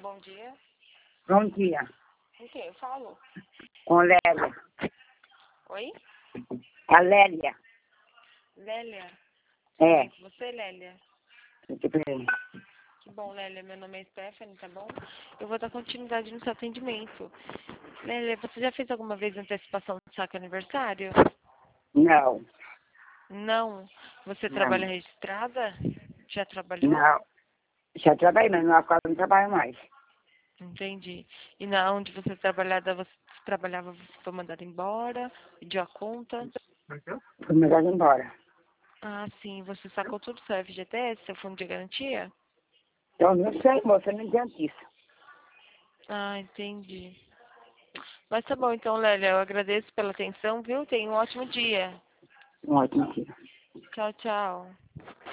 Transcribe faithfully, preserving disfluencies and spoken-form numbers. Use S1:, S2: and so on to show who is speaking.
S1: Bom dia.
S2: Bom dia.
S1: Com quem eu falo?
S2: Com Lélia.
S1: Oi?
S2: A Lélia.
S1: Lélia?
S2: É.
S1: Tudo bem com você, Lélia?
S2: Tudo bem.
S1: Que bom, Lélia. Meu nome é Stephanie, tá bom? Eu vou dar continuidade no seu atendimento. Lélia, você já fez alguma vez antecipação do saque aniversário?
S2: Não.
S1: Não. Você
S2: Não.
S1: trabalha registrada? Já trabalhou?
S2: Não. Já trabalhei, mas na qual não trabalho mais.
S1: Entendi. E na onde você trabalhava, você trabalhava, você foi mandada embora? Pediu a conta?
S2: Fui mandado embora.
S1: Ah, sim. Você sacou tudo do seu F G T S, seu fundo de garantia?
S2: Então, não sei, moça, não adianta isso.
S1: Ah, entendi. Mas tá bom, então, Lélia, eu agradeço pela atenção, viu? Tenha um ótimo dia.
S2: Um ótimo dia.
S1: Tchau, tchau.